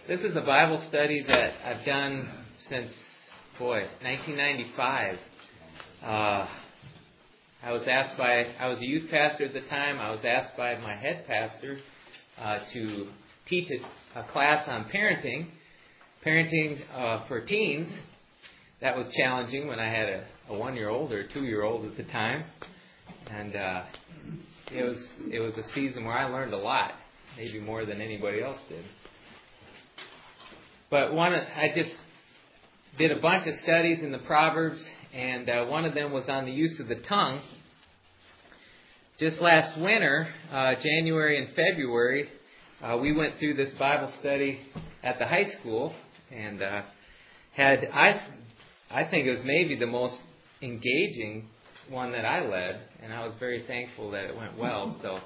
This is a Bible study that I've done since, 1995. I was a youth pastor at the time. I was asked by my head pastor to teach a class on parenting for teens. That was challenging when I had a 1-year-old or a 2-year-old at the time. And it was a season where I learned a lot, maybe more than anybody else did. But I just did a bunch of studies in the Proverbs, and one of them was on the use of the tongue. Just last winter, January and February, we went through this Bible study at the high school, and I think it was maybe the most engaging one that I led, and I was very thankful that it went well. So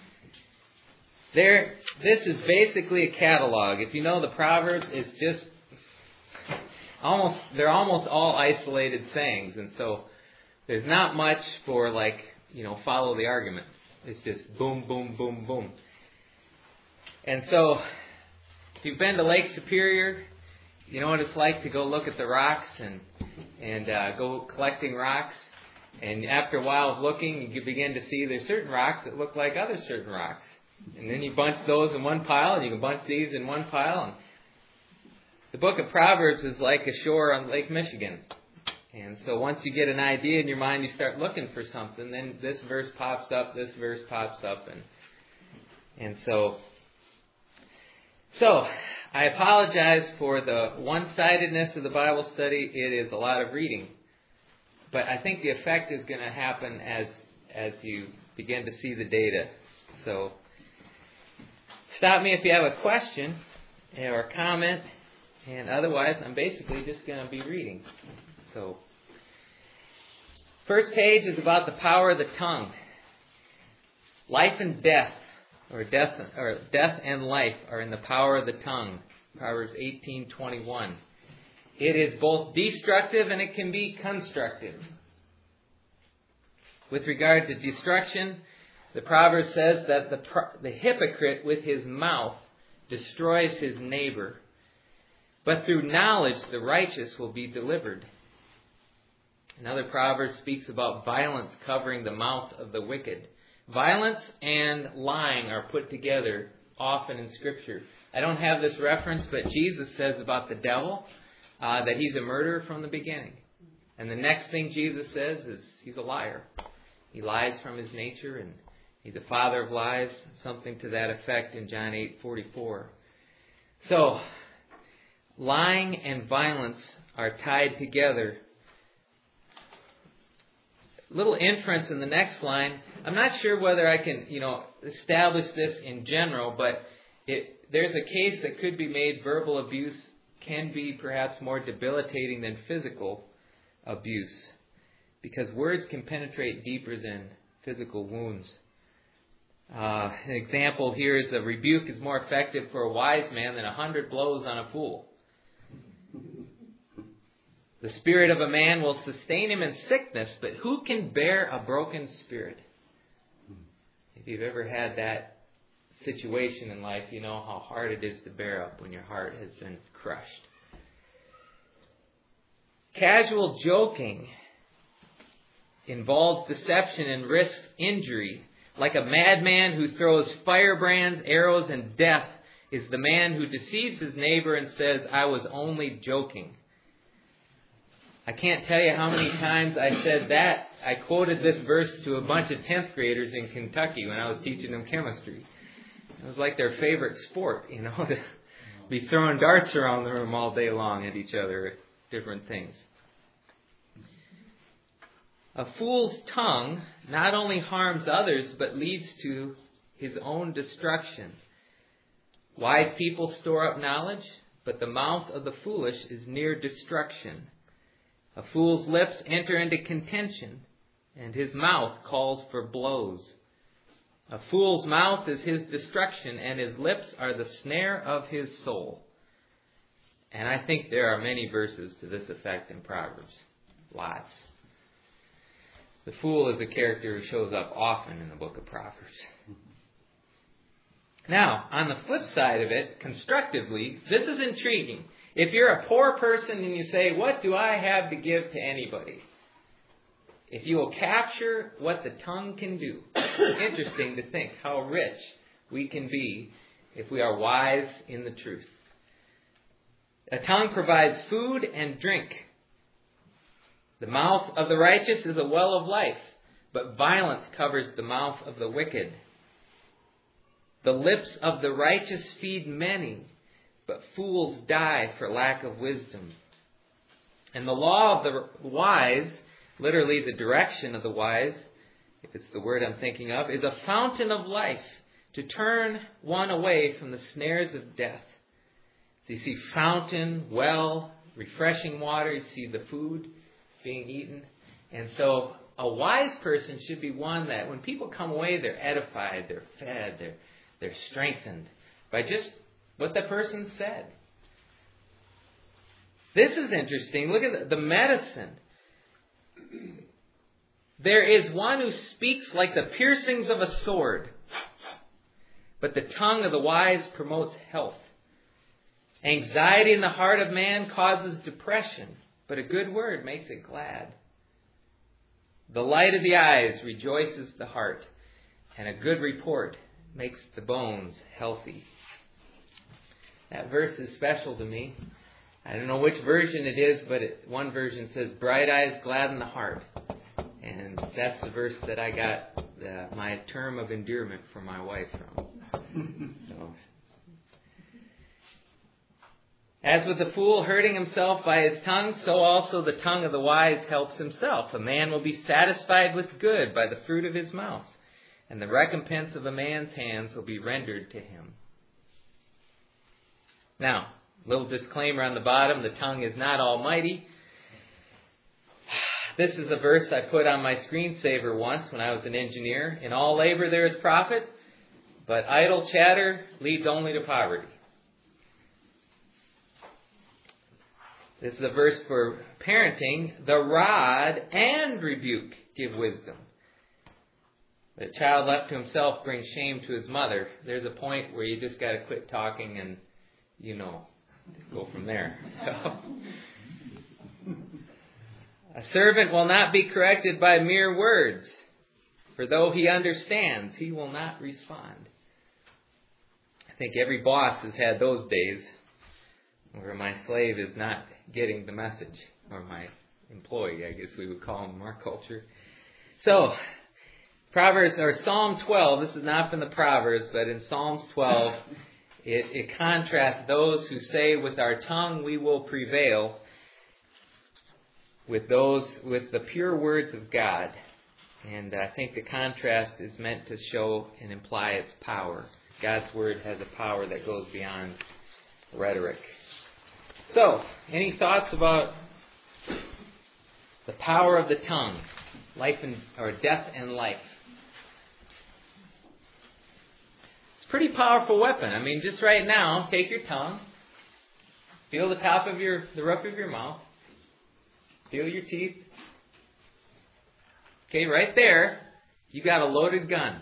this is basically a catalog. If you know the Proverbs, it's just they're almost all isolated sayings, and so there's not much for follow the argument. It's just boom, boom, boom, boom. And so if you've been to Lake Superior, you know what it's like to go look at the rocks and go collecting rocks. And after a while of looking, you begin to see there's certain rocks that look like other certain rocks. And then you bunch those in one pile, and you can bunch these in one pile. And the book of Proverbs is like a shore on Lake Michigan. And so once you get an idea in your mind, you start looking for something. Then this verse pops up, this verse pops up. And so I apologize for the one-sidedness of the Bible study. It is a lot of reading. But I think the effect is going to happen as you begin to see the data. So stop me if you have a question or a comment. And otherwise, I'm basically just going to be reading. So, first page is about the power of the tongue. Life and death, or death and life, are in the power of the tongue. Proverbs 18:21. It is both destructive and it can be constructive. With regard to destruction, the proverb says that the hypocrite with his mouth destroys his neighbor, but through knowledge the righteous will be delivered. Another proverb speaks about violence covering the mouth of the wicked. Violence and lying are put together often in Scripture. I don't have this reference, but Jesus says about the devil that he's a murderer from the beginning. And the next thing Jesus says is he's a liar. He lies from his nature, and he's a father of lies, something to that effect in John 8:44. So, lying and violence are tied together. Little inference in the next line. I'm not sure whether I can, establish this in general, but there's a case that could be made verbal abuse can be perhaps more debilitating than physical abuse, because words can penetrate deeper than physical wounds. An example here is a rebuke is more effective for a wise man than 100 blows on a fool. The spirit of a man will sustain him in sickness, but who can bear a broken spirit? If you've ever had that situation in life, you know how hard it is to bear up when your heart has been crushed. Casual joking involves deception and risks injury. Like a madman who throws firebrands, arrows, and death is the man who deceives his neighbor and says, "I was only joking." I can't tell you how many times I said that. I quoted this verse to a bunch of 10th graders in Kentucky when I was teaching them chemistry. It was like their favorite sport, to be throwing darts around the room all day long at each other, at different things. A fool's tongue not only harms others, but leads to his own destruction. Wise people store up knowledge, but the mouth of the foolish is near destruction. A fool's lips enter into contention, and his mouth calls for blows. A fool's mouth is his destruction, and his lips are the snare of his soul. And I think there are many verses to this effect in Proverbs. Lots. The fool is a character who shows up often in the book of Proverbs. Now, on the flip side of it, constructively, this is intriguing. If you're a poor person and you say, what do I have to give to anybody? If you will capture what the tongue can do, it's interesting to think how rich we can be if we are wise in the truth. A tongue provides food and drink. The mouth of the righteous is a well of life, but violence covers the mouth of the wicked. The lips of the righteous feed many, but fools die for lack of wisdom. And the law of the wise, literally the direction of the wise, if it's the word I'm thinking of, is a fountain of life to turn one away from the snares of death. So you see fountain, well, refreshing water. You see the food being eaten. And so a wise person should be one that when people come away, they're edified, they're fed, they're strengthened by just what the person said. This is interesting. Look at the medicine. There is one who speaks like the piercings of a sword, but the tongue of the wise promotes health. Anxiety in the heart of man causes depression, but a good word makes it glad. The light of the eyes rejoices the heart, and a good report makes the bones healthy. That verse is special to me. I don't know which version it is, but one version says, bright eyes gladden the heart. And that's the verse that I got my term of endearment from my wife from. So. As with the fool hurting himself by his tongue, so also the tongue of the wise helps himself. A man will be satisfied with good by the fruit of his mouth, and the recompense of a man's hands will be rendered to him. Now, little disclaimer on the bottom, the tongue is not almighty. This is a verse I put on my screensaver once when I was an engineer. In all labor there is profit, but idle chatter leads only to poverty. This is a verse for parenting. The rod and rebuke give wisdom. The child left to himself brings shame to his mother. There's a point where you just got to quit talking and, go from there. So, a servant will not be corrected by mere words, for though he understands, he will not respond. I think every boss has had those days where my slave is not getting the message, or my employee, I guess we would call him in our culture. So, Proverbs, or Psalm 12, this is not from the Proverbs, but in Psalms 12, it contrasts those who say, with our tongue we will prevail, with those with the pure words of God. And I think the contrast is meant to show and imply its power. God's word has a power that goes beyond rhetoric. So, any thoughts about the power of the tongue, death and life? It's a pretty powerful weapon. I mean, just right now, take your tongue, feel the roof of your mouth, feel your teeth. Okay, right there, you got a loaded gun.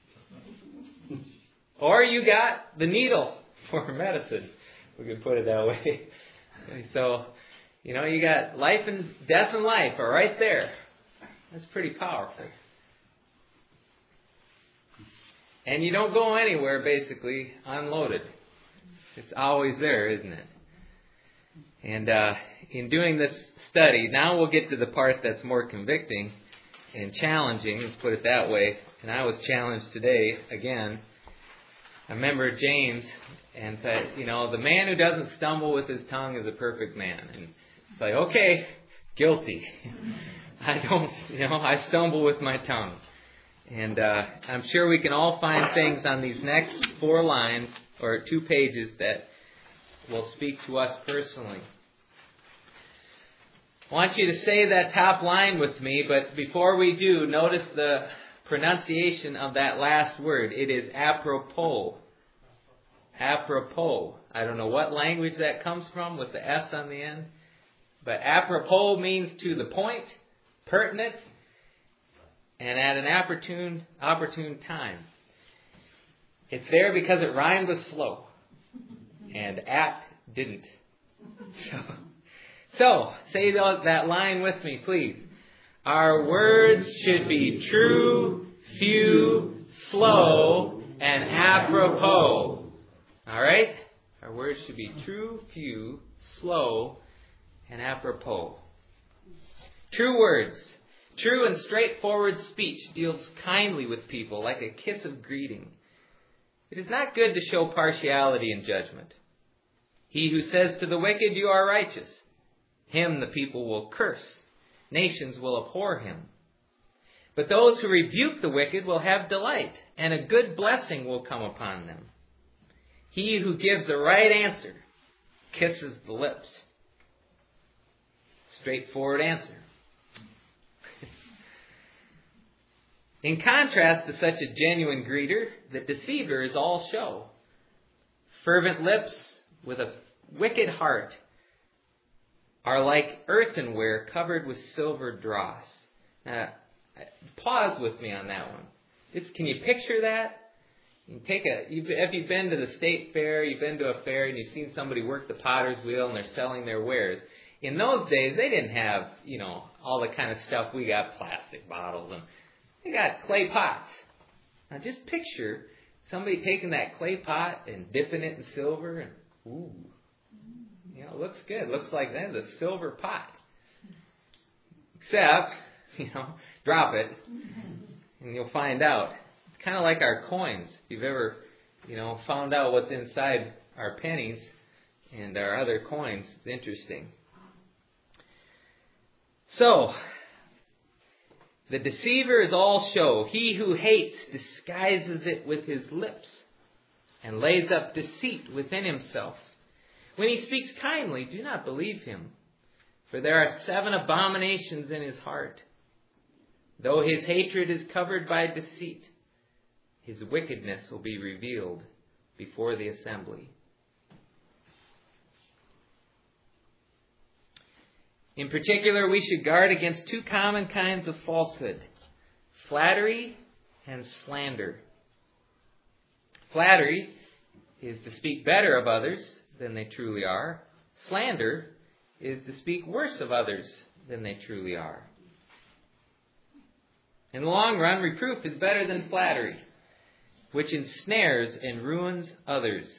Or you got the needle for medicine. We could put it that way. So, you got death and life are right there. That's pretty powerful. And you don't go anywhere, basically, unloaded. It's always there, isn't it? And in doing this study, now we'll get to the part that's more convicting and challenging, let's put it that way. And I was challenged today, again. I remember James and said, the man who doesn't stumble with his tongue is a perfect man. And it's like, okay, guilty. I stumble with my tongue. And I'm sure we can all find things on these next 4 lines, or 2 pages, that will speak to us personally. I want you to say that top line with me, but before we do, notice the pronunciation of that last word. It is apropos. Apropos. I don't know what language that comes from with the S on the end. But apropos means to the point, pertinent, and at an opportune time. It's there because it rhymed with slow. And apt didn't. So say that line with me, please. Our words should be true, few, slow, and apropos. All right? Our words should be true, few, slow, and apropos. True words. True and straightforward speech deals kindly with people like a kiss of greeting. It is not good to show partiality in judgment. He who says to the wicked, "You are righteous," him the people will curse. Nations will abhor him. But those who rebuke the wicked will have delight, and a good blessing will come upon them. He who gives the right answer kisses the lips. Straightforward answer. In contrast to such a genuine greeter, the deceiver is all show. Fervent lips with a wicked heart are like earthenware covered with silver dross. Now, pause with me on that one. Can you picture that? If you've been to the state fair, you've been to a fair and you've seen somebody work the potter's wheel and they're selling their wares. In those days, they didn't have, all the kind of stuff we got, plastic bottles, and they got clay pots. Now just picture somebody taking that clay pot and dipping it in silver and, ooh, it looks good. Looks like that's a silver pot. Except, drop it and you'll find out. It's kind of like our coins. If you've ever, found out what's inside our pennies and our other coins, it's interesting. So, the deceiver is all show. He who hates disguises it with his lips and lays up deceit within himself. When he speaks kindly, do not believe him, for there are 7 abominations in his heart. Though his hatred is covered by deceit, his wickedness will be revealed before the assembly. In particular, we should guard against 2 common kinds of falsehood: flattery and slander. Flattery is to speak better of others than they truly are. Slander is to speak worse of others than they truly are. In the long run, reproof is better than flattery, which ensnares and ruins others.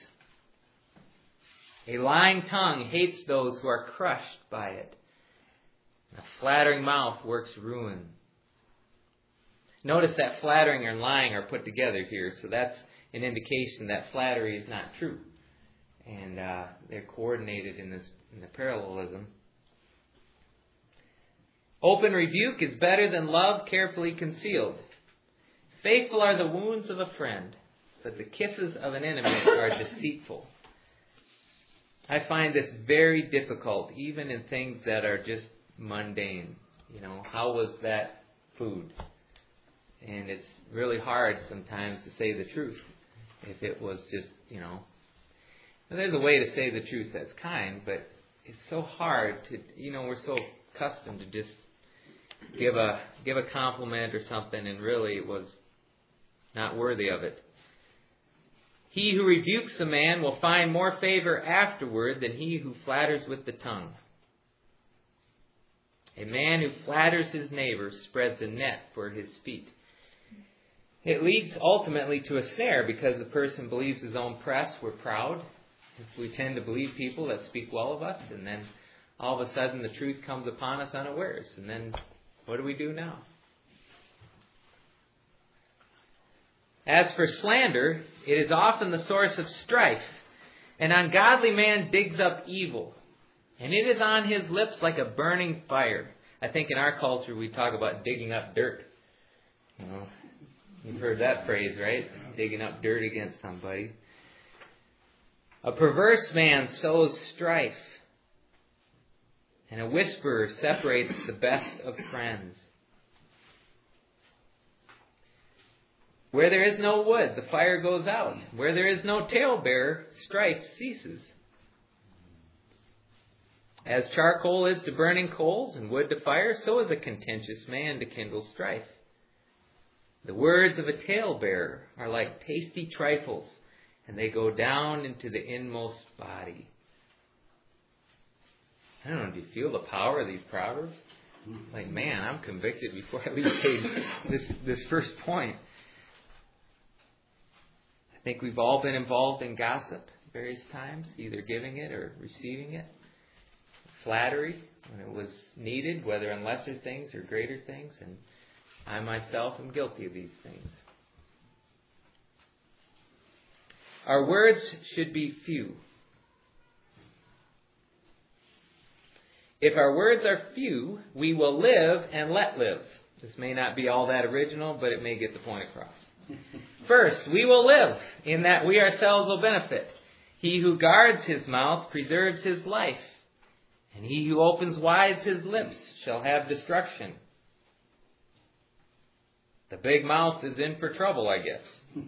A lying tongue hates those who are crushed by it. A flattering mouth works ruin. Notice that flattering and lying are put together here, so that's an indication that flattery is not true. And they're coordinated in the parallelism. Open rebuke is better than love carefully concealed. Faithful are the wounds of a friend, but the kisses of an enemy are deceitful. I find this very difficult, even in things that are just mundane. How was that food? And it's really hard sometimes to say the truth. If it was just, there's a way to say the truth that's kind, but it's so hard to, we're so accustomed to just give a compliment or something, and really it was not worthy of it. He who rebukes a man will find more favor afterward than he who flatters with the tongue. A man who flatters his neighbor spreads a net for his feet. It leads ultimately to a snare because the person believes his own press. We're proud. So we tend to believe people that speak well of us, and then all of a sudden the truth comes upon us unawares. And then what do we do now? As for slander, it is often the source of strife. An ungodly man digs up evil, and it is on his lips like a burning fire. I think in our culture we talk about digging up dirt. You've heard that phrase, right? Digging up dirt against somebody. A perverse man sows strife, and a whisperer separates the best of friends. Where there is no wood, the fire goes out. Where there is no talebearer, strife ceases. As charcoal is to burning coals and wood to fire, so is a contentious man to kindle strife. The words of a talebearer are like tasty trifles, and they go down into the inmost body. I don't know, do you feel the power of these Proverbs? Like, man, I'm convicted before I leave this first point. I think we've all been involved in gossip various times, either giving it or receiving it. Flattery, when it was needed, whether in lesser things or greater things, and I myself am guilty of these things. Our words should be few. If our words are few, we will live and let live. This may not be all that original, but it may get the point across. First, we will live, in that we ourselves will benefit. He who guards his mouth preserves his life, and he who opens wide his lips shall have destruction. The big mouth is in for trouble, I guess.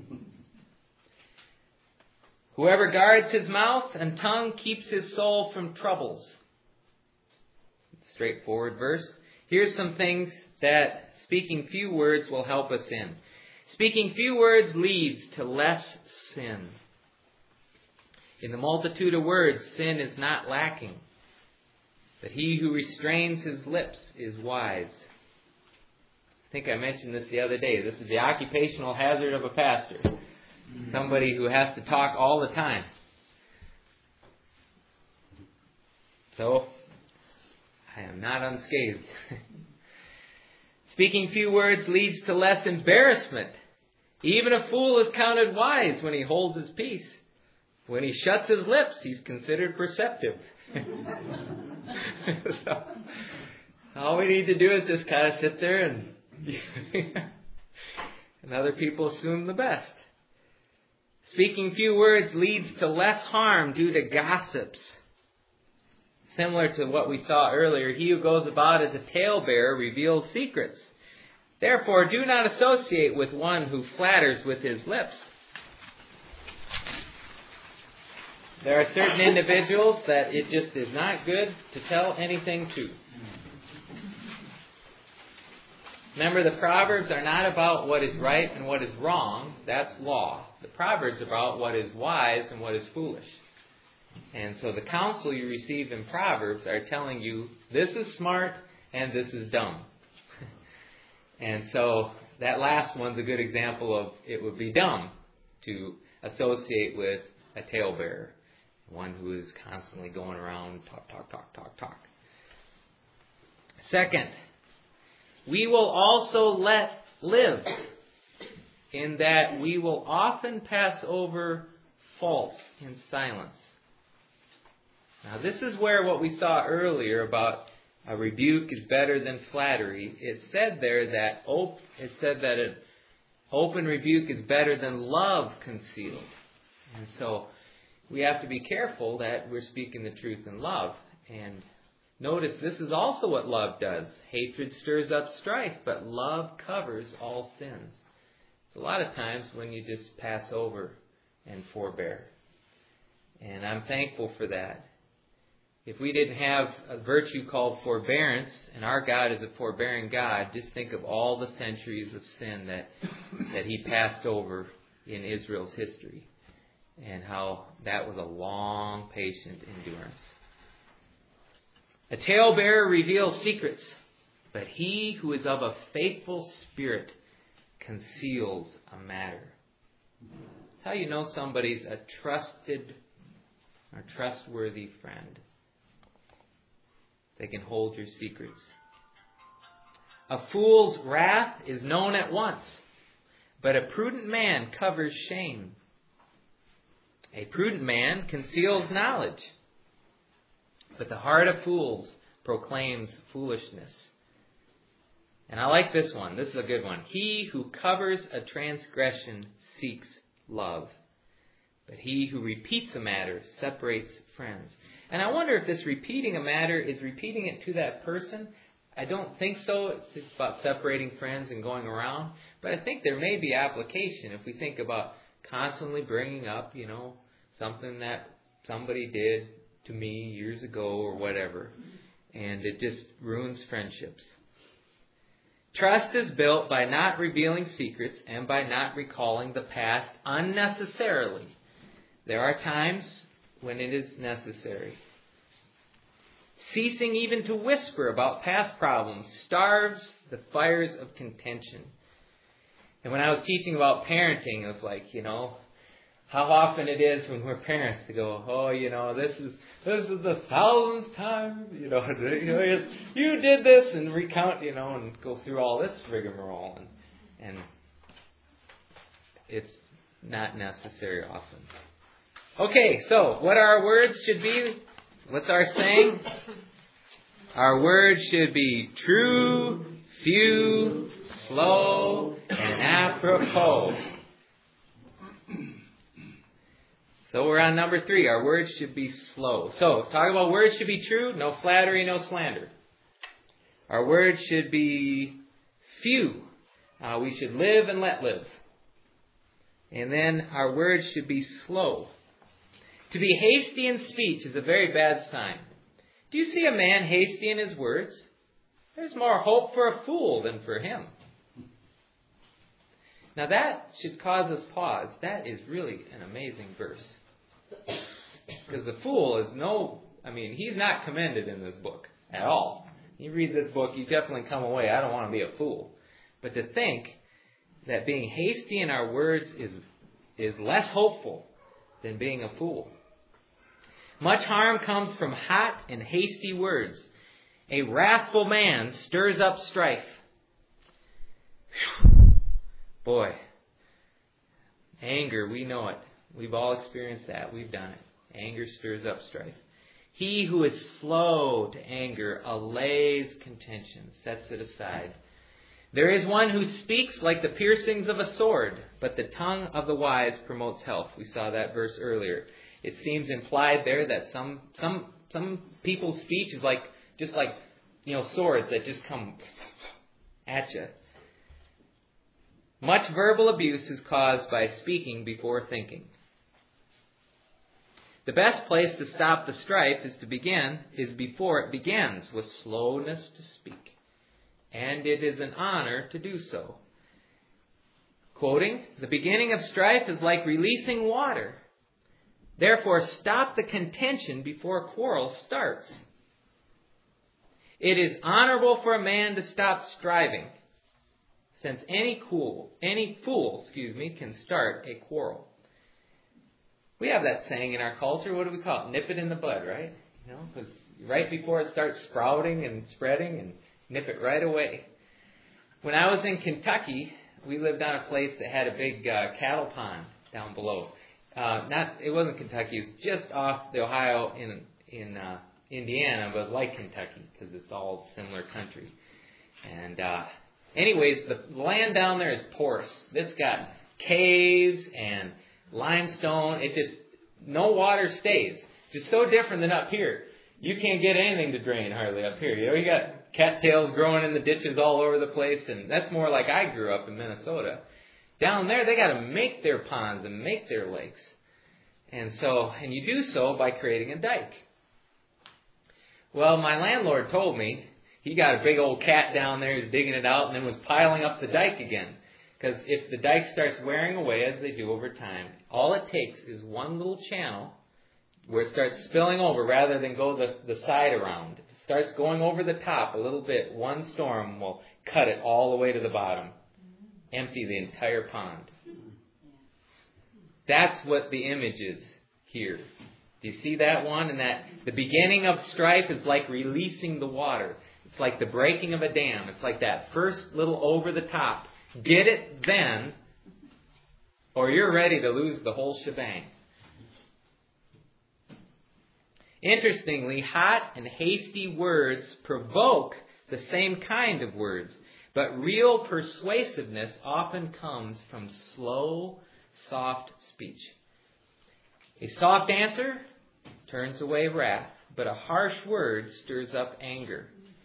Whoever guards his mouth and tongue keeps his soul from troubles. Straightforward verse. Here's some things that speaking few words will help us in. Speaking few words leads to less sin. In the multitude of words, sin is not lacking. But he who restrains his lips is wise. I think I mentioned this the other day. This is the occupational hazard of a pastor. Somebody who has to talk all the time. So, I am not unscathed. Speaking few words leads to less embarrassment. Even a fool is counted wise when he holds his peace. When he shuts his lips, he's considered perceptive. So, all we need to do is just kind of sit there and other people assume the best. Speaking few words leads to less harm due to gossips. Similar to what we saw earlier, he who goes about as a talebearer reveals secrets. Therefore, do not associate with one who flatters with his lips. There are certain individuals that it just is not good to tell anything to. Remember, the Proverbs are not about what is right and what is wrong. That's law. The Proverbs are about what is wise and what is foolish. And so the counsel you receive in Proverbs are telling you, this is smart and this is dumb. And so that last one's a good example of it would be dumb to associate with a talebearer. One who is constantly going around, talk. Second, we will also let live, in that we will often pass over faults in silence. Now this is where what we saw earlier about a rebuke is better than flattery. It said there that an open rebuke is better than love concealed. And so we have to be careful that we're speaking the truth in love. And notice this is also what love does. Hatred stirs up strife, but love covers all sins. It's a lot of times when you just pass over and forbear. And I'm thankful for that. If we didn't have a virtue called forbearance, and our God is a forbearing God, just think of all the centuries of sin that He passed over in Israel's history, and how that was a long, patient endurance. A talebearer reveals secrets, but he who is of a faithful spirit conceals a matter. That's how you know somebody's a trusted or trustworthy friend. They can hold your secrets. A fool's wrath is known at once, but a prudent man covers shame. A prudent man conceals knowledge, but the heart of fools proclaims foolishness. And I like this one. This is a good one. He who covers a transgression seeks love, but he who repeats a matter separates friends. And I wonder if this repeating a matter is repeating it to that person. I don't think so. It's about separating friends and going around. But I think there may be application if we think about constantly bringing up, something that somebody did to me years ago or whatever. And it just ruins friendships. Trust is built by not revealing secrets and by not recalling the past unnecessarily. There are times when it is necessary. Ceasing even to whisper about past problems starves the fires of contention. And when I was teaching about parenting, it was like, how often it is when we're parents to go, this is the thousandth time, you did this, and recount, and go through all this rigmarole, and it's not necessary often. Okay, so what our words should be, what's our saying? Our words should be true, few, slow, and apropos. So we're on number 3. Our words should be slow. So, talk about words should be true. No flattery, no slander. Our words should be few. We should live and let live. And then our words should be slow. To be hasty in speech is a very bad sign. Do you see a man hasty in his words? There's more hope for a fool than for him. Now that should cause us pause. That is really an amazing verse. Because the fool is he's not commended in this book at all. You read this book, you definitely come away, I don't want to be a fool. But to think that being hasty in our words is less hopeful than being a fool. Much harm comes from hot and hasty words. A wrathful man stirs up strife. Whew. Boy, anger, we know it. We've all experienced that. We've done it. Anger stirs up strife. He who is slow to anger allays contention, sets it aside. There is one who speaks like the piercings of a sword, but the tongue of the wise promotes health. We saw that verse earlier. It seems implied there that some people's speech is just like swords that just come at you. Much verbal abuse is caused by speaking before thinking. The best place to stop the strife is before it begins, with slowness to speak. And it is an honor to do so. Quoting, the beginning of strife is like releasing water. Therefore, stop the contention before a quarrel starts. It is honorable for a man to stop striving, since any fool can start a quarrel. We have that saying in our culture. What do we call it? Nip it in the bud, right? Because right before it starts sprouting and spreading, and nip it right away. When I was in Kentucky, we lived on a place that had a big cattle pond down below. It wasn't Kentucky. It was just off the Ohio in Indiana, but like Kentucky because it's all similar country. And anyways, the land down there is porous. It's got caves and limestone. No water stays. Just so different than up here. You can't get anything to drain hardly up here. You got cattails growing in the ditches all over the place, and that's more like I grew up in Minnesota. Down there, they got to make their ponds and make their lakes. And you do so by creating a dike. Well, my landlord told me he got a big old cat down there, he was digging it out, and then was piling up the dike again. Because if the dike starts wearing away, as they do over time, all it takes is one little channel where it starts spilling over rather than go the side around. It starts going over the top a little bit. One storm will cut it all the way to the bottom. Empty the entire pond. That's what the image is here. Do you see that one? And that the beginning of strife is like releasing the water. It's like the breaking of a dam. It's like that first little over the top. Get it then, or you're ready to lose the whole shebang. Interestingly, hot and hasty words provoke the same kind of words, but real persuasiveness often comes from slow, soft speech. A soft answer turns away wrath, but a harsh word stirs up anger.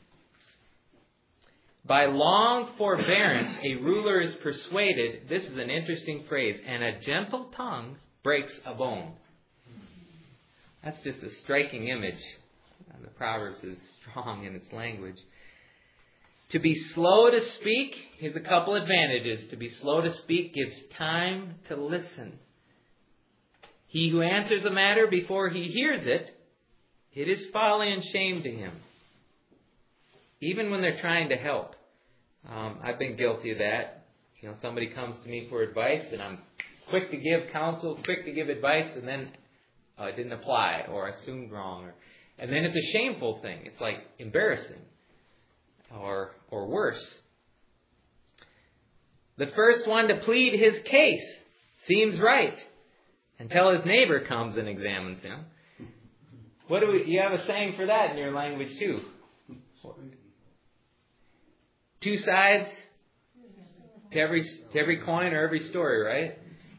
By long forbearance, a ruler is persuaded. This is an interesting phrase. And a gentle tongue breaks a bone. That's just a striking image. The Proverbs is strong in its language. To be slow to speak, here's a couple advantages. To be slow to speak gives time to listen. He who answers a matter before he hears it, it is folly and shame to him. Even when they're trying to help. I've been guilty of that. Somebody comes to me for advice and I'm quick to give counsel, quick to give advice, and then it didn't apply or I assumed wrong. And then it's a shameful thing. It's like embarrassing or worse. The first one to plead his case seems right until his neighbor comes and examines him. You have a saying for that in your language too. Two sides to every coin or every story, right?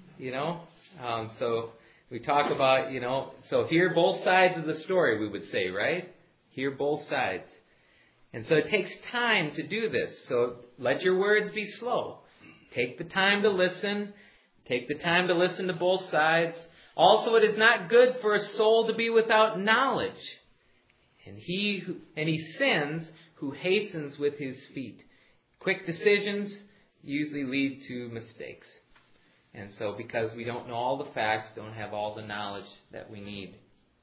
So we talk about, so hear both sides of the story, we would say, right? Hear both sides. And so it takes time to do this. So let your words be slow. Take the time to listen. Take the time to listen to both sides. Also, it is not good for a soul to be without knowledge. And he sins who hastens with his feet. Quick decisions usually lead to mistakes. And so because we don't know all the facts, don't have all the knowledge that we need.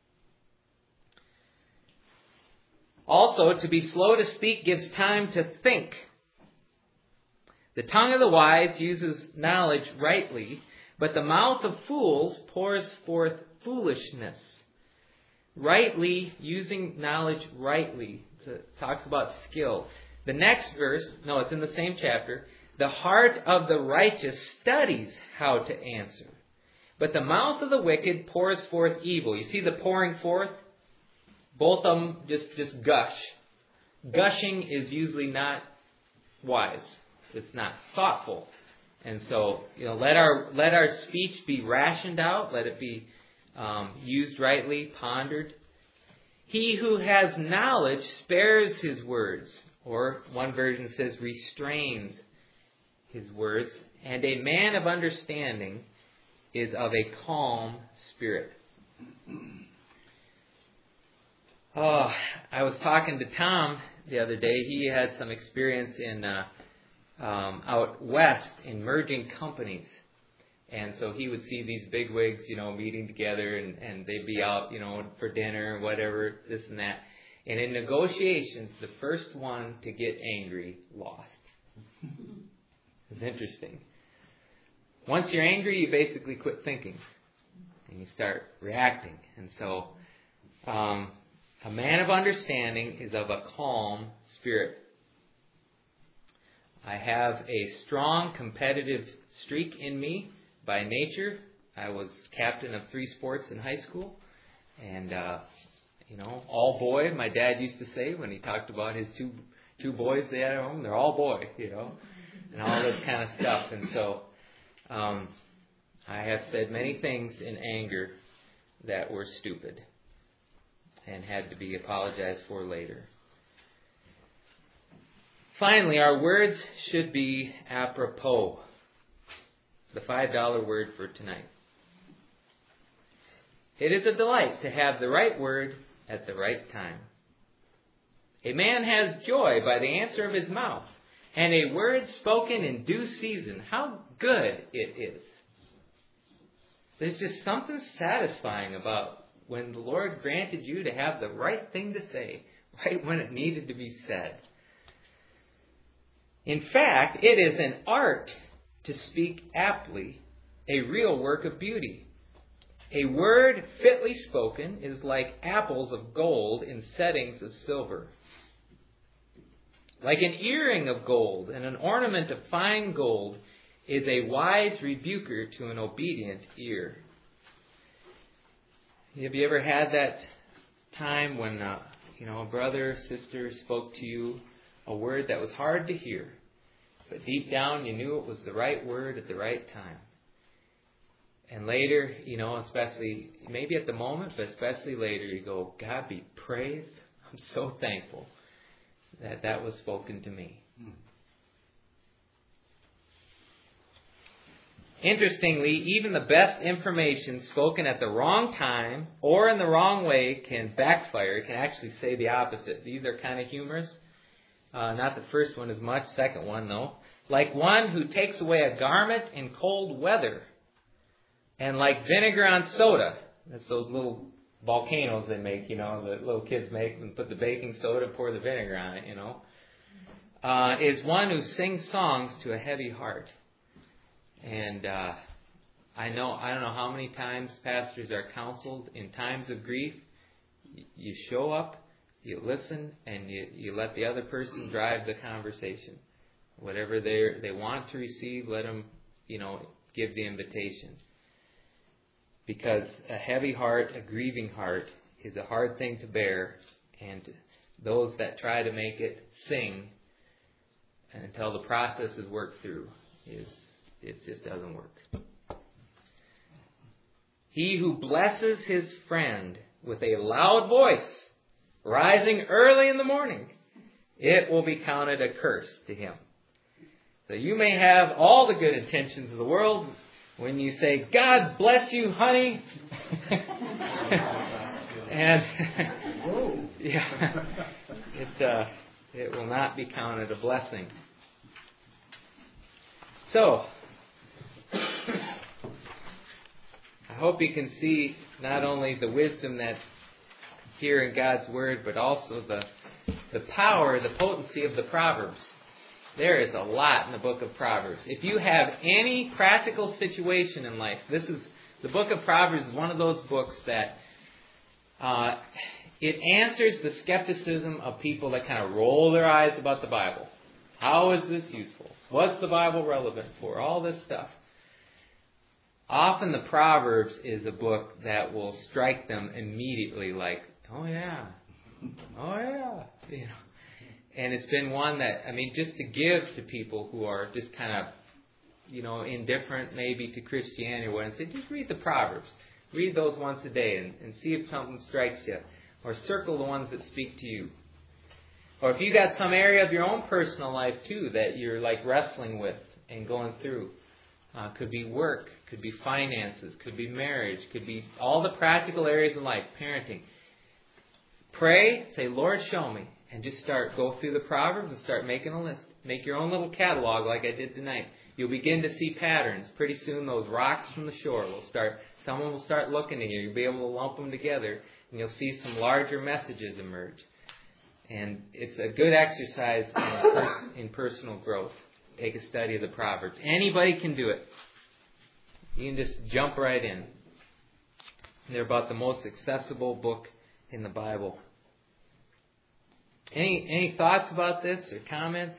Also, to be slow to speak gives time to think. The tongue of the wise uses knowledge rightly, but the mouth of fools pours forth foolishness. Rightly, using knowledge rightly, talks about skill. The next verse, it's in the same chapter. The heart of the righteous studies how to answer, but the mouth of the wicked pours forth evil. You see the pouring forth? Both of them just gush. Gushing is usually not wise. It's not thoughtful. And so, let our speech be rationed out. Let it be used rightly, pondered. He who has knowledge spares his words. Or one version says restrains his words. And a man of understanding is of a calm spirit. I was talking to Tom the other day. He had some experience in out west in merging companies. And so he would see these bigwigs, meeting together and they'd be out, for dinner, whatever, this and that. And in negotiations, the first one to get angry lost. It's interesting. Once you're angry, you basically quit thinking. And you start reacting. And so, a man of understanding is of a calm spirit. I have a strong competitive streak in me by nature. I was captain of 3 sports in high school. And, all boy, my dad used to say when he talked about his two boys they had at home, they're all boy, and all this kind of stuff. And so I have said many things in anger that were stupid and had to be apologized for later. Finally, our words should be apropos. The $5 word for tonight. It is a delight to have the right word at the right time. A man has joy by the answer of his mouth, and a word spoken in due season. How good it is. There's just something satisfying about when the Lord granted you to have the right thing to say, right when it needed to be said. In fact, it is an art to speak aptly, a real work of beauty. A word fitly spoken is like apples of gold in settings of silver. Like an earring of gold and an ornament of fine gold is a wise rebuker to an obedient ear. Have you ever had that time when a brother or sister spoke to you a word that was hard to hear, but deep down you knew it was the right word at the right time? And later, especially, maybe at the moment, but especially later, you go, God be praised. I'm so thankful that was spoken to me. Interestingly, even the best information spoken at the wrong time or in the wrong way can backfire. It can actually say the opposite. These are kind of humorous. Not the first one as much. Second one, though. Like one who takes away a garment in cold weather. And like vinegar on soda. That's those little volcanoes they make, that little kids make, and put the baking soda, pour the vinegar on it, is one who sings songs to a heavy heart. And I don't know how many times pastors are counseled in times of grief. You show up, you listen, and you let the other person drive the conversation. Whatever they want to receive, let them, give the invitation. Because a heavy heart, a grieving heart, is a hard thing to bear. And those that try to make it sing until the process is worked through, it just doesn't work. He who blesses his friend with a loud voice, rising early in the morning, it will be counted a curse to him. So you may have all the good intentions of the world. When you say, "God bless you, honey," and it will not be counted a blessing. So, I hope you can see not only the wisdom that's here in God's Word, but also the power, the potency of the Proverbs. There is a lot in the book of Proverbs. If you have any practical situation in life, the book of Proverbs is one of those books that it answers the skepticism of people that kind of roll their eyes about the Bible. How is this useful? What's the Bible relevant for? All this stuff. Often the Proverbs is a book that will strike them immediately like, oh yeah. And it's been one that, just to give to people who are just kind of, indifferent maybe to Christianity or what, and say, just read the Proverbs. Read those once a day and see if something strikes you. Or circle the ones that speak to you. Or if you got some area of your own personal life too that you're like wrestling with and going through. Could be work, could be finances, could be marriage, could be all the practical areas of life, parenting. Pray, say, "Lord, show me." And just go through the Proverbs and start making a list. Make your own little catalog like I did tonight. You'll begin to see patterns. Pretty soon those rocks from the shore someone will start looking at you. You'll be able to lump them together and you'll see some larger messages emerge. And it's a good exercise in personal growth. Take a study of the Proverbs. Anybody can do it. You can just jump right in. They're about the most accessible book in the Bible. Any thoughts about this or comments?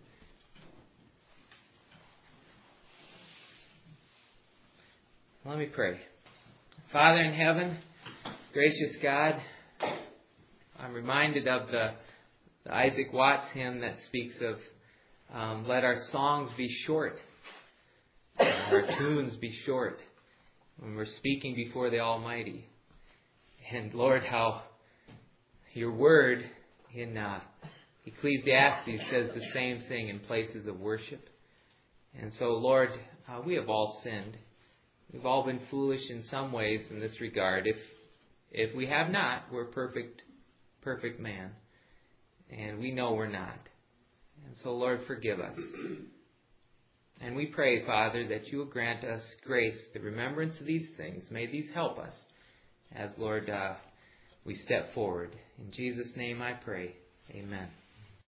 Let me pray. Father in heaven, gracious God, I'm reminded of the Isaac Watts hymn that speaks of let our songs be short, our tunes be short when we're speaking before the Almighty. And Lord, how your word in Ecclesiastes says the same thing in places of worship. And so, Lord, we have all sinned. We've all been foolish in some ways in this regard. If we have not, we're perfect man. And we know we're not. And so, Lord, forgive us. And we pray, Father, that you will grant us grace, the remembrance of these things. May these help us as, Lord, we step forward. In Jesus' name I pray. Amen.